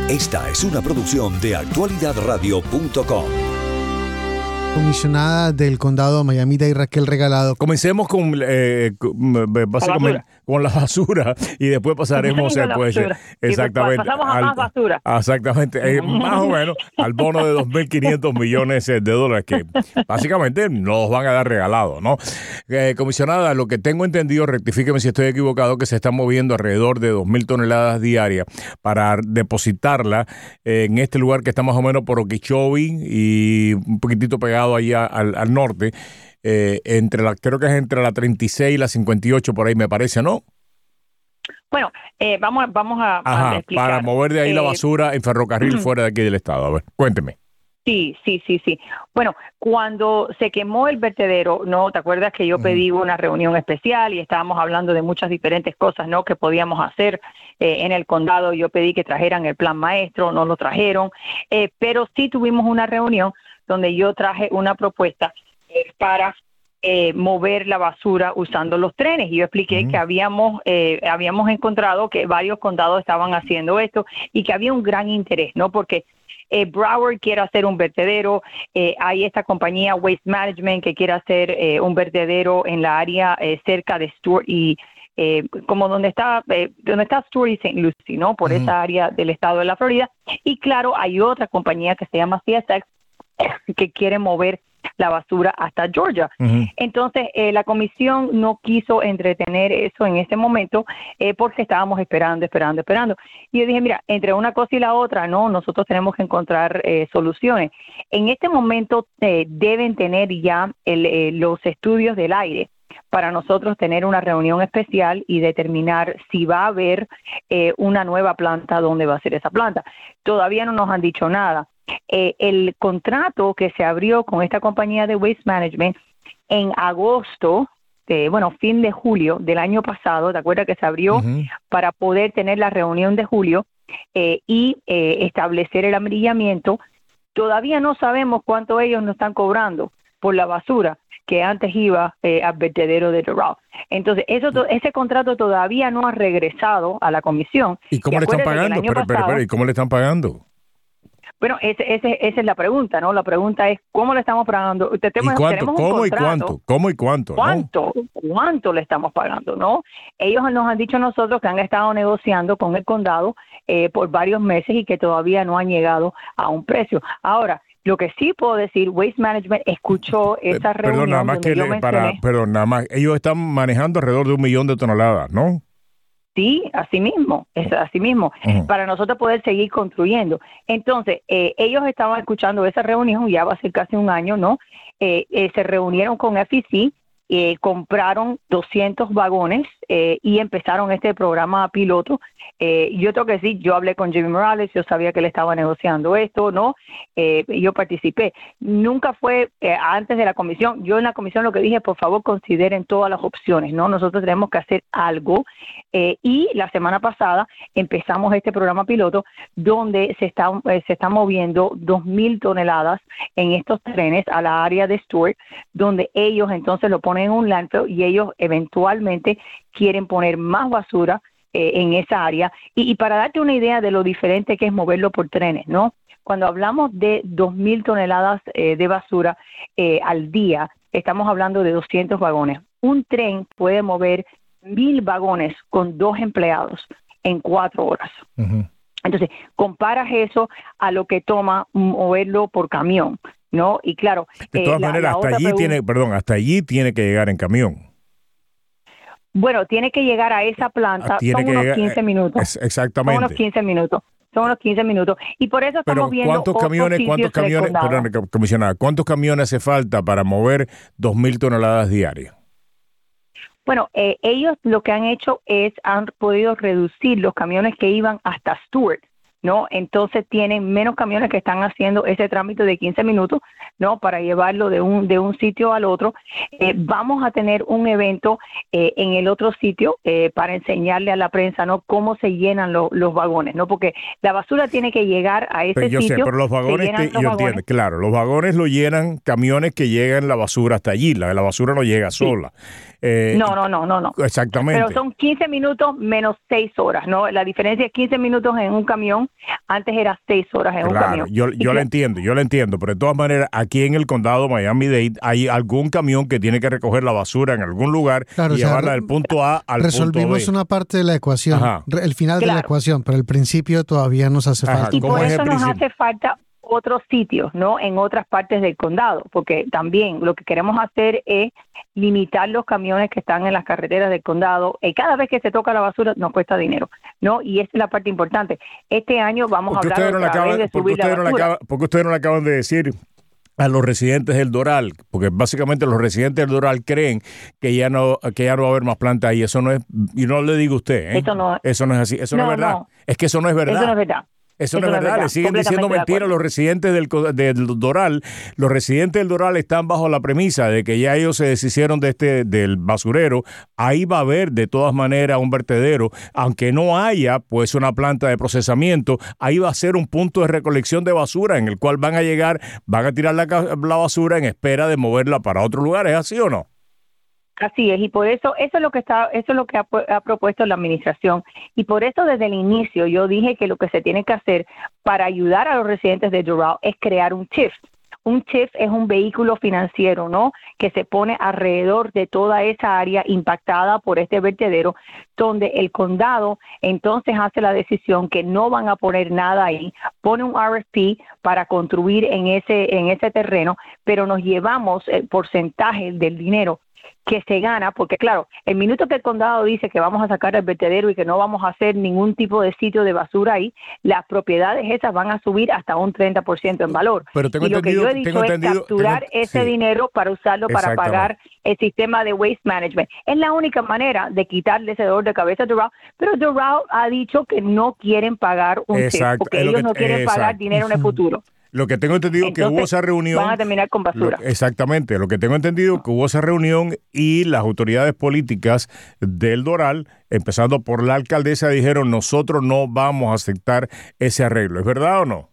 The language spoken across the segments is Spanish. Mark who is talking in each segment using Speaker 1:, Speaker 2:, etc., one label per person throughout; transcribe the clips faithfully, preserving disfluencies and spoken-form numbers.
Speaker 1: Esta es una producción de actualidad radio punto com.
Speaker 2: Comisionada del condado de Miami-Dade, Raquel Regalado.
Speaker 3: Comencemos con, eh, con, básicamente, la con la basura y después pasaremos eh, pues, exactamente,
Speaker 4: pasamos a
Speaker 3: al,
Speaker 4: más basura.
Speaker 3: Exactamente, eh, más o menos al bono de dos mil quinientos millones de dólares que básicamente nos van a dar regalados, ¿no? Eh, comisionada, lo que tengo entendido, rectifíqueme si estoy equivocado, que se están moviendo alrededor de dos mil toneladas diarias para depositarla eh, en este lugar que está más o menos por Okeechobee y un poquitito pegado allá al, al norte, eh, entre la, creo que es entre la treinta y seis y la cincuenta y ocho, por ahí me parece, ¿no?
Speaker 4: Bueno, eh, vamos, vamos a,
Speaker 3: Ajá,
Speaker 4: a explicar.
Speaker 3: para mover de ahí eh, la basura en ferrocarril uh-huh. fuera de aquí del estado. A ver, cuénteme.
Speaker 4: Sí, sí, sí, sí. Bueno, cuando se quemó el vertedero, ¿no? ¿Te acuerdas que yo uh-huh. pedí una reunión especial y estábamos hablando de muchas diferentes cosas, ¿no? Que podíamos hacer eh, en el condado. Yo pedí que trajeran el plan maestro, no lo trajeron, eh, pero sí tuvimos una reunión donde yo traje una propuesta eh, para eh, mover la basura usando los trenes. Y yo expliqué uh-huh. que habíamos eh, habíamos encontrado que varios condados estaban haciendo esto y que había un gran interés, ¿no? Porque eh, Broward quiere hacer un vertedero, eh, hay esta compañía Waste Management que quiere hacer eh, un vertedero en la área eh, cerca de Stuart y Eh, como donde está eh, donde está Stuart y Saint Lucie, ¿no? Por uh-huh. esa área del estado de la Florida. Y claro, hay otra compañía que se llama C S X que quiere mover la basura hasta Georgia. Uh-huh. Entonces, eh, la comisión no quiso entretener eso en ese momento eh, porque estábamos esperando, esperando, esperando. Y yo dije, mira, entre una cosa y la otra, no, nosotros tenemos que encontrar eh, soluciones. En este momento eh, deben tener ya el, eh, los estudios del aire para nosotros tener una reunión especial y determinar si va a haber eh, una nueva planta, dónde va a ser esa planta. Todavía no nos han dicho nada. Eh, el contrato que se abrió con esta compañía de Waste Management en agosto, de, bueno, fin de julio del año pasado, ¿te acuerdas que se abrió uh-huh. para poder tener la reunión de julio eh, y eh, establecer el amarillamiento? Todavía no sabemos cuánto ellos nos están cobrando por la basura que antes iba eh, al vertedero de Doral. Entonces, eso, to- ese contrato todavía no ha regresado a la comisión.
Speaker 3: ¿Y cómo y le están pagando? Pero, pasado, pero, pero, ¿y cómo le están pagando?
Speaker 4: Bueno, ese, ese, esa es la pregunta, ¿no? La pregunta es, ¿cómo le estamos pagando?
Speaker 3: ¿Y cuánto? ¿Cómo y cuánto? ¿Cómo y cuánto?
Speaker 4: ¿Cuánto? ¿no? ¿Cuánto le estamos pagando, no? Ellos nos han dicho a nosotros que han estado negociando con el condado eh, por varios meses y que todavía no han llegado a un precio. Ahora, lo que sí puedo decir, Waste Management escuchó esa reunión.
Speaker 3: Perdón, nada más que le, para, perdón, nada más, ellos están manejando alrededor de un millón de toneladas, ¿no?
Speaker 4: Sí, así mismo, es así mismo, uh-huh. para nosotros poder seguir construyendo. Entonces, eh, ellos estaban escuchando esa reunión, ya va a ser casi un año, ¿no? Eh, eh, se reunieron con F E C, eh, compraron doscientos vagones eh, y empezaron este programa piloto. Eh, yo tengo que decir, yo hablé con Jimmy Morales, yo sabía que él estaba negociando esto, ¿no? Eh, yo participé. Nunca fue eh, antes de la comisión. Yo en la comisión lo que dije, por favor, consideren todas las opciones, ¿no? Nosotros tenemos que hacer algo. Eh, y la semana pasada empezamos este programa piloto donde se está, eh, se está moviendo dos mil toneladas en estos trenes a la área de Stuart, donde ellos entonces lo ponen en un landfill y ellos eventualmente quieren poner más basura eh, en esa área. Y, y para darte una idea de lo diferente que es moverlo por trenes, ¿no? Cuando hablamos de dos mil toneladas eh, de basura eh, al día, estamos hablando de doscientos vagones. Un tren puede mover mil vagones con dos empleados en cuatro horas. Uh-huh. Entonces, comparas eso a lo que toma moverlo por camión, ¿no? Y claro,
Speaker 3: de todas eh, maneras, la, la hasta allí pregunta, tiene, perdón, hasta allí tiene que llegar en camión.
Speaker 4: Bueno, tiene que llegar a esa planta, ah, son unos llegar, quince minutos.
Speaker 3: Es, exactamente.
Speaker 4: Son unos quince minutos. Son unos quince minutos. Y por eso
Speaker 3: Pero
Speaker 4: estamos viendo
Speaker 3: ¿cuántos camiones, cuántos camiones, perdón, comisionada, cuántos camiones hace falta para mover dos mil toneladas diarias?
Speaker 4: Bueno, eh, ellos lo que han hecho es, han podido reducir los camiones que iban hasta Stuart, ¿no? Entonces tienen menos camiones que están haciendo ese trámite de quince minutos, ¿no? Para llevarlo de un de un sitio al otro. Eh, vamos a tener un evento eh, en el otro sitio eh, para enseñarle a la prensa, ¿no? Cómo se llenan lo, los vagones, ¿no? Porque la basura tiene que llegar a ese
Speaker 3: pero yo
Speaker 4: sitio.
Speaker 3: Yo sé, pero los vagones, te, yo vagones. entiendo, claro, los vagones lo llenan camiones que llegan la basura hasta allí, la, la basura no llega
Speaker 4: sí.
Speaker 3: sola. Eh,
Speaker 4: no, no, no, no, no.
Speaker 3: Exactamente.
Speaker 4: Pero son quince minutos menos seis horas, ¿no? La diferencia es quince minutos en un camión Antes era seis horas en
Speaker 3: claro,
Speaker 4: un camión.
Speaker 3: Yo, yo lo entiendo, yo lo entiendo, pero de todas maneras, aquí en el condado Miami-Dade hay algún camión que tiene que recoger la basura en algún lugar
Speaker 2: claro,
Speaker 3: y llevarla del punto A al punto B.
Speaker 2: Resolvimos una parte de la ecuación, Ajá. el final claro. de la ecuación, pero el principio todavía nos hace
Speaker 3: Ajá,
Speaker 2: falta.
Speaker 4: Y por eso nos hace falta otros sitios, ¿no? En otras partes del condado, porque también lo que queremos hacer es limitar los camiones que están en las carreteras del condado. Y cada vez que se toca la basura nos cuesta dinero, ¿no? Y esa es la parte importante. Este año vamos a hablar otra
Speaker 3: acaban,
Speaker 4: vez de subir la basura.
Speaker 3: No acaba, ¿Por qué ustedes no le acaban de decir a los residentes del Doral? Porque básicamente los residentes del Doral creen que ya no que ya no va a haber más plantas ahí. Eso no es, y no le digo a usted, ¿eh?
Speaker 4: Eso no,
Speaker 3: eso no es así, eso no, no es verdad. No. Es que eso no es verdad.
Speaker 4: Eso no es verdad.
Speaker 3: Eso, Eso no es verdad, verdad. Le siguen diciendo mentiras los residentes del, del Doral. Los residentes del Doral están bajo la premisa de que ya ellos se deshicieron de este del basurero. Ahí va a haber de todas maneras un vertedero, aunque no haya pues una planta de procesamiento. Ahí va a ser un punto de recolección de basura en el cual van a llegar, van a tirar la, la basura en espera de moverla para otro lugar. ¿Es así o no?
Speaker 4: Así es, y por eso eso es lo que está, eso es lo que ha, ha propuesto la administración, y por eso desde el inicio yo dije que lo que se tiene que hacer para ayudar a los residentes de Doral es crear un T I F. Un T I F es un vehículo financiero, ¿no? Que se pone alrededor de toda esa área impactada por este vertedero, donde el condado entonces hace la decisión que no van a poner nada ahí, pone un R F P para construir en ese en ese terreno, pero nos llevamos el porcentaje del dinero que se gana, porque claro, el minuto que el condado dice que vamos a sacar el vertedero y que no vamos a hacer ningún tipo de sitio de basura ahí, las propiedades esas van a subir hasta un treinta por ciento en valor.
Speaker 3: Pero tengo
Speaker 4: y lo que yo he dicho es capturar tengo, ese sí. dinero para usarlo para pagar el sistema de waste management. Es la única manera de quitarle ese dolor de cabeza a Doral, pero Doral ha dicho que no quieren pagar un T I F, porque ellos que, no quieren exacto. pagar dinero en el futuro.
Speaker 3: Lo que tengo entendido es que hubo esa reunión.
Speaker 4: Van a terminar con basura.
Speaker 3: Lo, exactamente. Lo que tengo entendido es que hubo esa reunión y las autoridades políticas del Doral, empezando por la alcaldesa, dijeron: nosotros no vamos a aceptar ese arreglo. ¿Es verdad o no?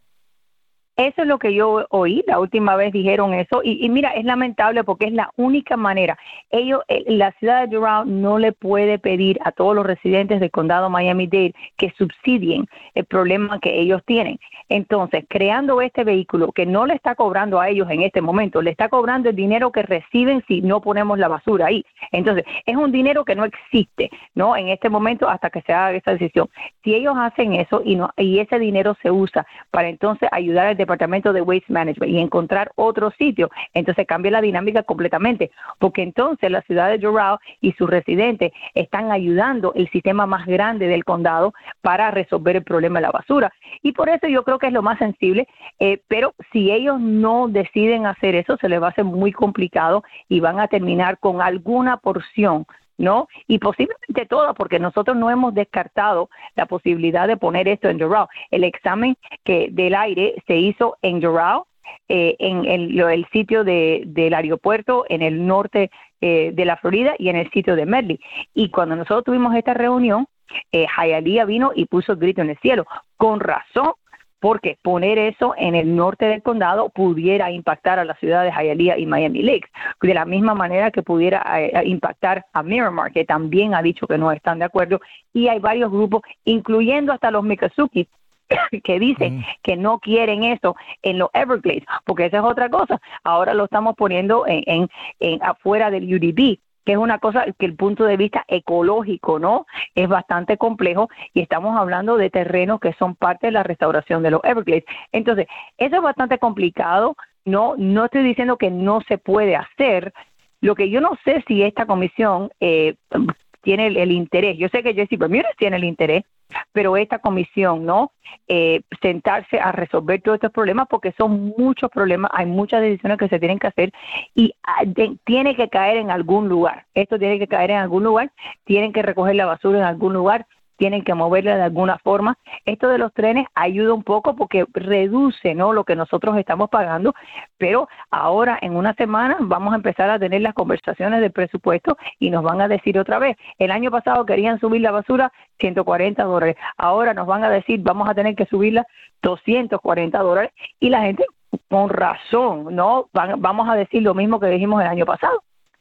Speaker 4: Eso es lo que yo oí, la última vez dijeron eso, y, y mira, es lamentable porque es la única manera. Ellos, la ciudad de Doral no le puede pedir a todos los residentes del condado Miami-Dade que subsidien el problema que ellos tienen. Entonces, creando este vehículo que no le está cobrando a ellos en este momento, le está cobrando el dinero que reciben si no ponemos la basura ahí. Entonces, es un dinero que no existe, ¿no? En este momento hasta que se haga esa decisión. Si ellos hacen eso y no y ese dinero se usa para entonces ayudar al Departamento de Waste Management y encontrar otro sitio, entonces cambia la dinámica completamente, porque entonces la ciudad de Doral y sus residentes están ayudando el sistema más grande del condado para resolver el problema de la basura. Y por eso yo creo que es lo más sensible, eh, pero si ellos no deciden hacer eso, se les va a hacer muy complicado y van a terminar con alguna porción, ¿no? Y posiblemente toda, porque nosotros no hemos descartado la posibilidad de poner esto en Doral. El examen que del aire se hizo en Doral, eh, en el, el sitio de, del aeropuerto en el norte eh, de la Florida y en el sitio de Medley. Y cuando nosotros tuvimos esta reunión, eh, Hialeah vino y puso el grito en el cielo, con razón, porque poner eso en el norte del condado pudiera impactar a las ciudades de Hialeah y Miami Lakes, de la misma manera que pudiera eh, impactar a Miramar, que también ha dicho que no están de acuerdo, y hay varios grupos, incluyendo hasta los Miccosukee, que dicen mm. que no quieren eso en los Everglades, porque esa es otra cosa. Ahora lo estamos poniendo en, en, en afuera del U D B, que es una cosa que el punto de vista ecológico, ¿no? Es bastante complejo y estamos hablando de terrenos que son parte de la restauración de los Everglades. Entonces, eso es bastante complicado. No, no estoy diciendo que no se puede hacer. Lo que yo no sé si esta comisión eh, tiene el, el interés. Yo sé que Jesse Bermúdez tiene el interés, pero esta comisión, ¿no? Eh, sentarse a resolver todos estos problemas, porque son muchos problemas, hay muchas decisiones que se tienen que hacer y uh, de, tiene que caer en algún lugar. Esto tiene que caer en algún lugar, tienen que recoger la basura en algún lugar, tienen que moverla de alguna forma. Esto de los trenes ayuda un poco porque reduce, ¿no?, lo que nosotros estamos pagando, pero ahora en una semana vamos a empezar a tener las conversaciones del presupuesto y nos van a decir otra vez, el año pasado querían subir la basura ciento cuarenta dólares, ahora nos van a decir vamos a tener que subirla doscientos cuarenta dólares y la gente con razón, ¿no? Van, vamos a decir lo mismo que dijimos el año pasado.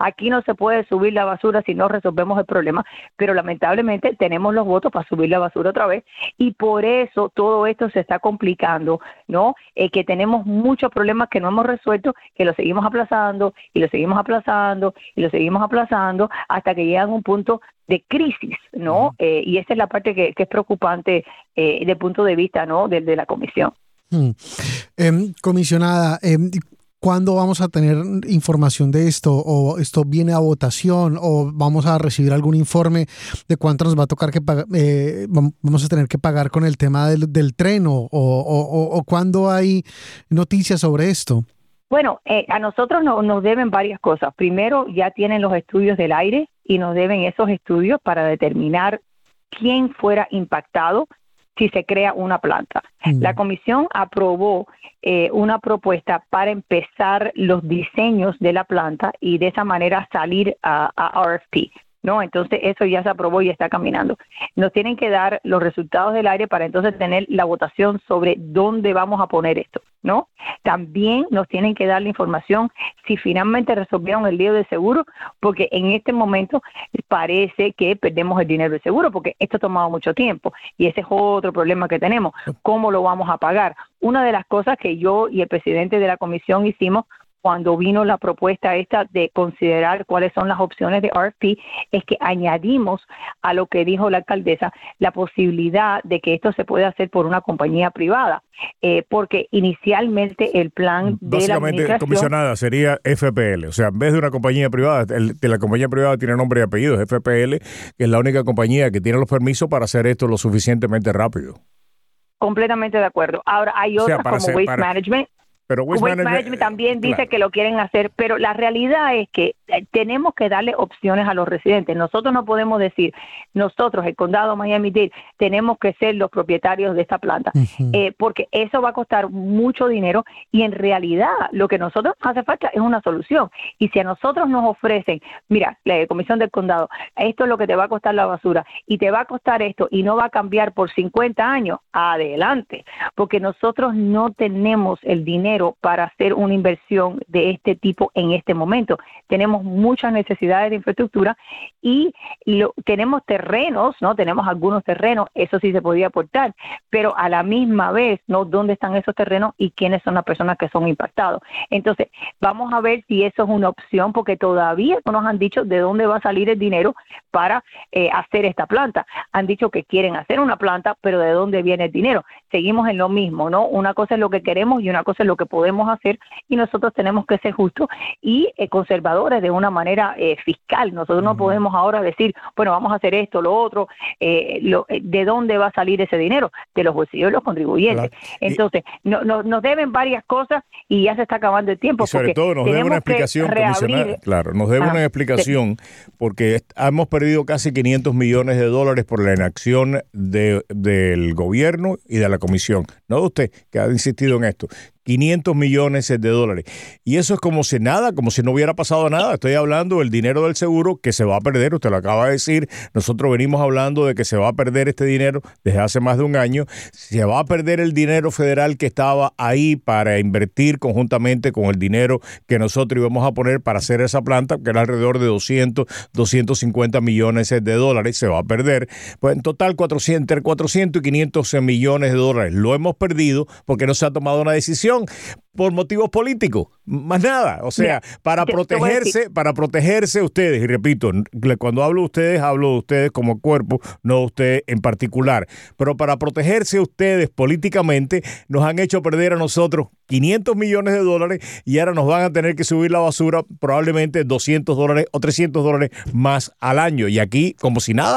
Speaker 4: aquí no se puede subir la basura si no resolvemos el problema, pero lamentablemente tenemos los votos para subir la basura otra vez y por eso todo esto se está complicando, ¿no? Eh, que tenemos muchos problemas que no hemos resuelto, que los seguimos aplazando y los seguimos aplazando y los seguimos aplazando hasta que llegan a un punto de crisis, ¿no? Uh-huh. Eh, y esa es la parte que, que es preocupante eh, desde el punto de vista, ¿no? de, de la comisión.
Speaker 2: Hmm. Eh, comisionada, eh, ¿cuándo vamos a tener información de esto? ¿O esto viene a votación? ¿O vamos a recibir algún informe de cuánto nos va a tocar que pagar, eh, vamos a tener que pagar con el tema del, del tren? ¿O, o, o, o cuándo hay noticias sobre esto?
Speaker 4: Bueno, eh, a nosotros no, nos deben varias cosas. Primero, ya tienen los estudios del aire y nos deben esos estudios para determinar quién fuera impactado si se crea una planta. Mm. La comisión aprobó eh, una propuesta para empezar los diseños de la planta y de esa manera salir a, a R F P, ¿no? Entonces eso ya se aprobó y está caminando. Nos tienen que dar los resultados del aire para entonces tener la votación sobre dónde vamos a poner esto, ¿no? También nos tienen que dar la información si finalmente resolvieron el lío de seguro, porque en este momento parece que perdemos el dinero del seguro, porque esto ha tomado mucho tiempo y ese es otro problema que tenemos. ¿Cómo lo vamos a pagar? Una de las cosas que yo y el presidente de la comisión hicimos cuando vino la propuesta esta de considerar cuáles son las opciones de R F P, es que añadimos a lo que dijo la alcaldesa la posibilidad de que esto se pueda hacer por una compañía privada, eh, porque inicialmente el plan de la administración...
Speaker 3: Básicamente, comisionada, sería F P L, o sea, en vez de una compañía privada, el, de la compañía privada tiene nombre y apellido, es F P L, que es la única compañía que tiene los permisos para hacer esto lo suficientemente rápido.
Speaker 4: Completamente de acuerdo. Ahora hay otras o sea, como
Speaker 3: hacer,
Speaker 4: Waste
Speaker 3: para...
Speaker 4: Management.
Speaker 3: Pero
Speaker 4: Waste, Waste Management, Management también dice claro. que lo quieren hacer, pero la realidad es que tenemos que darle opciones a los residentes. Nosotros no podemos decir, nosotros, el condado de Miami-Dade, tenemos que ser los propietarios de esta planta, uh-huh. eh, porque eso va a costar mucho dinero y en realidad lo que nosotros hace falta es una solución. Y si a nosotros nos ofrecen, mira, la comisión del condado, esto es lo que te va a costar la basura y te va a costar esto y no va a cambiar por cincuenta años, adelante, porque nosotros no tenemos el dinero para hacer una inversión de este tipo en este momento. Tenemos muchas necesidades de infraestructura y lo, tenemos terrenos, ¿no? Tenemos algunos terrenos, eso sí se podía aportar, pero a la misma vez, ¿no? ¿Dónde están esos terrenos y quiénes son las personas que son impactados? Entonces, vamos a ver si eso es una opción, porque todavía no nos han dicho de dónde va a salir el dinero para eh, hacer esta planta. Han dicho que quieren hacer una planta, pero ¿de dónde viene el dinero? Seguimos en lo mismo, ¿no? Una cosa es lo que queremos y una cosa es lo que podemos hacer y nosotros tenemos que ser justos y eh, conservadores de una manera eh, fiscal. Nosotros no podemos ahora decir, bueno, vamos a hacer esto, lo otro, eh, lo, ¿de dónde va a salir ese dinero? De los bolsillos de los contribuyentes. Claro. Entonces, no, no, nos deben varias cosas y ya se está acabando el tiempo.
Speaker 3: Y sobre todo nos debe una explicación, comisionada. Claro, nos debe ah, una explicación sí. porque hemos perdido casi quinientos millones de dólares por la inacción de, del gobierno y de la comisión. No de usted, que ha insistido en esto. quinientos millones de dólares. Y eso es como si nada, como si no hubiera pasado nada. Estoy hablando del dinero del seguro que se va a perder. Usted lo acaba de decir. Nosotros venimos hablando de que se va a perder este dinero desde hace más de un año. Se va a perder el dinero federal que estaba ahí para invertir conjuntamente con el dinero que nosotros íbamos a poner para hacer esa planta, que era alrededor de doscientos, doscientos cincuenta millones de dólares. Se va a perder. Pues en total cuatrocientos, entre cuatrocientos y quinientos millones de dólares. Lo hemos perdido porque no se ha tomado una decisión por motivos políticos, más nada, o sea, para protegerse, para protegerse ustedes, y repito, cuando hablo de ustedes, hablo de ustedes como cuerpo, no de usted en particular, pero para protegerse ustedes políticamente, nos han hecho perder a nosotros quinientos millones de dólares y ahora nos van a tener que subir la basura probablemente doscientos dólares o trescientos dólares más al año, y aquí, como si nada.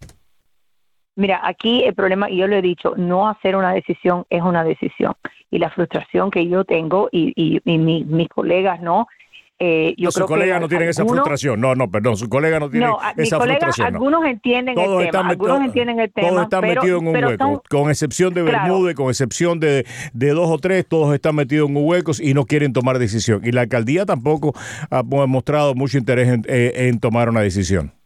Speaker 4: Mira, aquí el problema, y yo lo he dicho, no hacer una decisión es una decisión. Y la frustración que yo tengo y, y, y mi, mis colegas, ¿no? Eh, yo
Speaker 3: no,
Speaker 4: creo
Speaker 3: sus colegas
Speaker 4: que
Speaker 3: no tienen
Speaker 4: algunos,
Speaker 3: esa frustración. No, no, perdón, sus colegas no tienen
Speaker 4: no,
Speaker 3: esa
Speaker 4: colegas,
Speaker 3: frustración.
Speaker 4: Algunos
Speaker 3: no.
Speaker 4: entienden
Speaker 3: todos
Speaker 4: el tema,
Speaker 3: met-
Speaker 4: algunos
Speaker 3: to-
Speaker 4: entienden el tema.
Speaker 3: Todos están
Speaker 4: pero,
Speaker 3: metidos en un hueco, son, con excepción de Bermúdez, claro. con excepción de, de dos o tres, todos están metidos en un hueco y no quieren tomar decisión. Y la alcaldía tampoco ha mostrado mucho interés en, en tomar una decisión.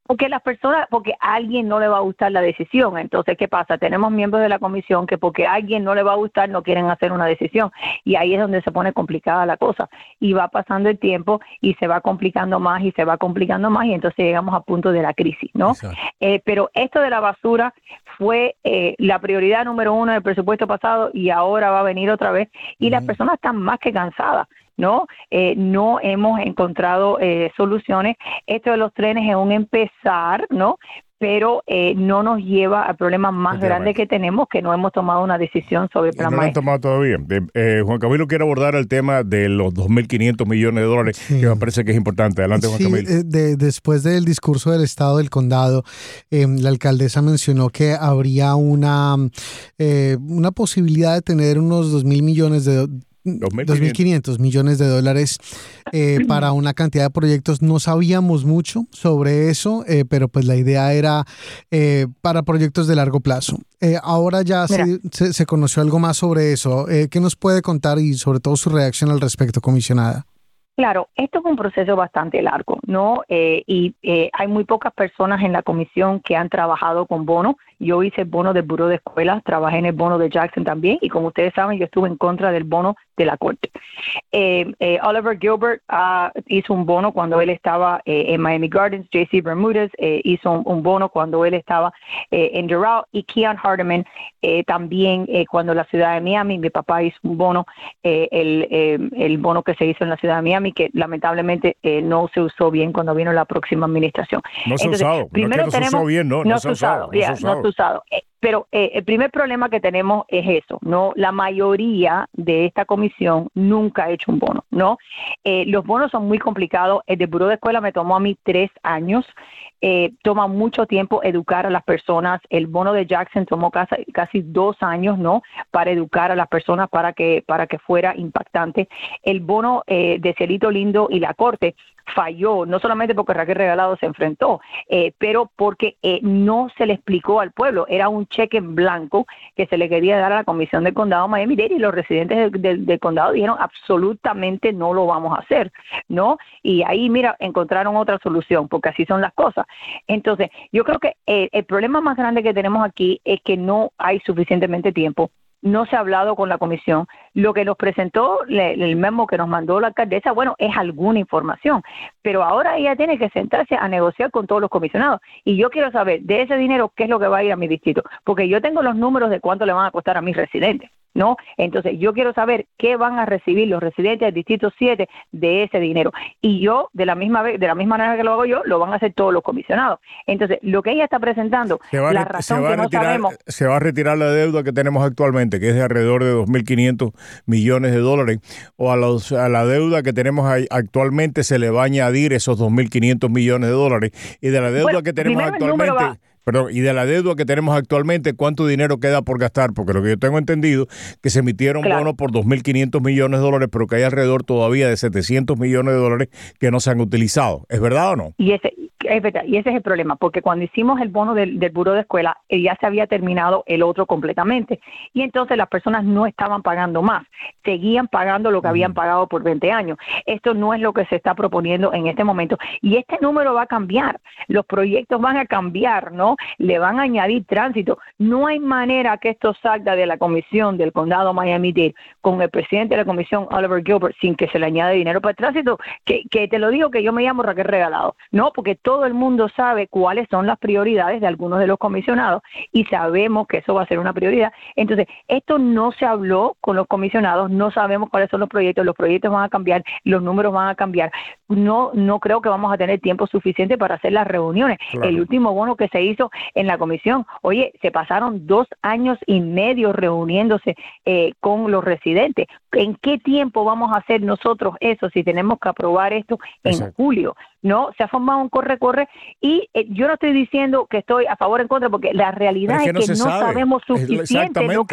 Speaker 4: Porque las personas, porque a alguien no le va a gustar la decisión. Entonces, ¿qué pasa? Tenemos miembros de la comisión que porque a alguien no le va a gustar no quieren hacer una decisión. Y ahí es donde se pone complicada la cosa. Y va pasando el tiempo y se va complicando más y se va complicando más y entonces llegamos a punto de la crisis, ¿no? Eh, pero esto de la basura fue eh, la prioridad número uno del presupuesto pasado y ahora va a venir otra vez. Y uh-huh. las personas están más que cansadas. ¿no? Eh, no hemos encontrado eh, soluciones. Esto de los trenes es un empezar, ¿no? Pero eh, no nos lleva al problema más grande que tenemos, que no hemos tomado una decisión sobre el plan
Speaker 3: maestro. No lo han tomado todavía. Eh, Juan Camilo quiere abordar el tema de los dos mil quinientos millones de dólares, sí. que me parece que es importante. Adelante, Juan
Speaker 2: sí,
Speaker 3: Camilo.
Speaker 2: Eh, de, después del discurso del Estado del Condado, eh, la alcaldesa mencionó que habría una, eh, una posibilidad de tener unos dos mil millones de dos mil quinientos millones de dólares eh, para una cantidad de proyectos. No sabíamos mucho sobre eso, eh, pero pues la idea era eh, para proyectos de largo plazo. Eh, ahora ya se, se, se conoció algo más sobre eso. Eh, ¿Qué nos puede contar y sobre todo su reacción al respecto, comisionada?
Speaker 4: Claro, esto es un proceso bastante largo, ¿no? Eh, y eh, hay muy pocas personas en la comisión que han trabajado con bono. Yo hice el bono del Buró de Escuelas, trabajé en el bono de Jackson también, y como ustedes saben, yo estuve en contra del bono de la Corte. Eh, eh, Oliver Gilbert uh, hizo un bono cuando él estaba eh, en Miami Gardens, J C Bermúdez eh, hizo un, un bono cuando él estaba eh, en Doral, y Keon Hardeman eh, también eh, cuando la ciudad de Miami, mi papá hizo un bono, eh, el, eh, el bono que se hizo en la ciudad de Miami, que lamentablemente eh, no se usó bien cuando vino la próxima administración.
Speaker 3: No se ha usado,
Speaker 4: primero
Speaker 3: no,
Speaker 4: tenemos,
Speaker 3: no se usó bien, no, no,
Speaker 4: no
Speaker 3: se ha usado.
Speaker 4: usado, yeah, no se ha usado. usado. Eh, pero eh, el primer problema que tenemos es eso, ¿no? La mayoría de esta comisión nunca ha hecho un bono, ¿no? Eh, los bonos son muy complicados. El de Buró de Escuela me tomó a mí tres años. Eh, toma mucho tiempo educar a las personas. El bono de Jackson tomó casi, casi dos años, ¿no? Para educar a las personas para que, para que fuera impactante. El bono eh, de Cielito Lindo y la Corte falló, no solamente porque Raquel Regalado se enfrentó, eh, pero porque eh, no se le explicó al pueblo. Era un cheque en blanco que se le quería dar a la Comisión del Condado Miami-Dade y los residentes del, del, del condado dijeron absolutamente no lo vamos a hacer, ¿no? Y ahí, mira, encontraron otra solución, porque así son las cosas. Entonces, yo creo que eh, el problema más grande que tenemos aquí es que no hay suficientemente tiempo. No se ha hablado con la comisión. Lo que nos presentó el memo que nos mandó la alcaldesa, bueno, es alguna información, pero ahora ella tiene que sentarse a negociar con todos los comisionados. Y yo quiero saber de ese dinero qué es lo que va a ir a mi distrito, porque yo tengo los números de cuánto le van a costar a mis residentes, ¿no? Entonces, yo quiero saber qué van a recibir los residentes del Distrito siete de ese dinero. Y yo, de la misma vez, de la misma manera que lo hago yo, lo van a hacer todos los comisionados. Entonces, lo que ella está presentando, la razón que no sabemos...
Speaker 3: Se va a retirar la deuda que tenemos actualmente, que es de alrededor de dos mil quinientos millones de dólares, o a, los, a la deuda que tenemos actualmente se le va a añadir esos dos mil quinientos millones de dólares. Y de la deuda
Speaker 4: bueno,
Speaker 3: que tenemos actualmente... Perdón, y de la deuda que tenemos actualmente, ¿cuánto dinero queda por gastar? Porque lo que yo tengo entendido que se emitieron claro. bonos por dos mil quinientos millones de dólares, pero que hay alrededor todavía de setecientos millones de dólares que no se han utilizado. ¿Es verdad o no?
Speaker 4: Y ese es verdad, y ese es el problema, porque cuando hicimos el bono del, del Buró de Escuela, eh, ya se había terminado el otro completamente, y entonces las personas no estaban pagando más, seguían pagando lo que habían pagado por veinte años. Esto no es lo que se está proponiendo en este momento, y este número va a cambiar, los proyectos van a cambiar, ¿no? Le van a añadir tránsito. No hay manera que esto salga de la comisión del condado Miami-Dade con el presidente de la comisión, Oliver Gilbert, sin que se le añade dinero para el tránsito, que, que te lo digo que yo me llamo Raquel Regalado, ¿no? Porque todo el mundo sabe cuáles son las prioridades de algunos de los comisionados y sabemos que eso va a ser una prioridad. Entonces, esto no se habló con los comisionados, no sabemos cuáles son los proyectos, los proyectos van a cambiar, los números van a cambiar. No, no creo que vamos a tener tiempo suficiente para hacer las reuniones. Claro. El último bono que se hizo en la comisión, oye, se pasaron dos años y medio reuniéndose eh, con los residentes. ¿En qué tiempo vamos a hacer nosotros eso si tenemos que aprobar esto en Exacto. julio? No, se ha formado un corre-corre y eh, yo no estoy diciendo que estoy a favor o en contra, porque la realidad es que, es que no, no sabemos suficiente lo que es.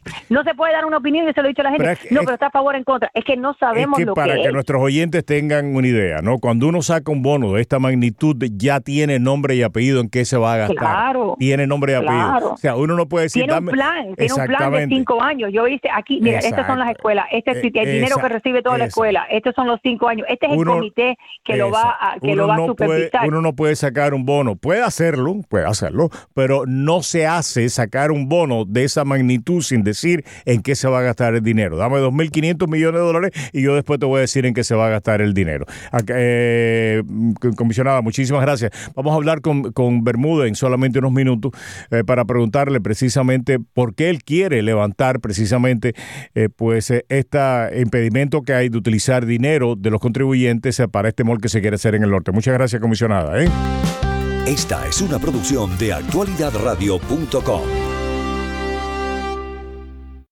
Speaker 4: No se puede dar una opinión, y se lo he dicho a la gente.
Speaker 3: Pero es que,
Speaker 4: no,
Speaker 3: es,
Speaker 4: pero está a favor o en contra. Es que no sabemos
Speaker 3: es que
Speaker 4: lo
Speaker 3: para
Speaker 4: que
Speaker 3: que
Speaker 4: es.
Speaker 3: nuestros oyentes tengan una idea, ¿no? Cuando uno saca un bono de esta magnitud, ya tiene nombre y apellido en qué se va a gastar.
Speaker 4: Claro.
Speaker 3: Tiene nombre y apellido.
Speaker 4: Claro.
Speaker 3: O sea, uno no puede decir...
Speaker 4: Tiene un
Speaker 3: dame,
Speaker 4: plan, tiene un plan de cinco años. Yo hice aquí, mira,
Speaker 3: Exacto.
Speaker 4: estas son las escuelas, este es el
Speaker 3: Eh,
Speaker 4: dinero que
Speaker 3: esa-
Speaker 4: recibe toda la
Speaker 3: esa.
Speaker 4: escuela, estos son los cinco años, este es
Speaker 3: Uno-
Speaker 4: el comité que lo va a, que
Speaker 3: uno
Speaker 4: lo va
Speaker 3: no
Speaker 4: a supervisar.
Speaker 3: Puede, uno no puede sacar un bono, puede hacerlo, puede hacerlo, pero no se hace sacar un bono de esa magnitud sin decir en qué se va a gastar el dinero. Dame dos mil quinientos millones de dólares y yo después te voy a decir en qué se va a gastar el dinero. Acá, eh, comisionada, muchísimas gracias. Vamos a hablar con, con Bermuda en solamente unos minutos eh, para preguntarle precisamente por qué él quiere levantar precisamente eh, pues eh, este impedimento que hay de utilizar dinero de los contribuyentes eh, para este mall que se quiere hacer en el norte. Muchas gracias, comisionada. ¿eh?
Speaker 1: Esta es una producción de actualidad radio punto com.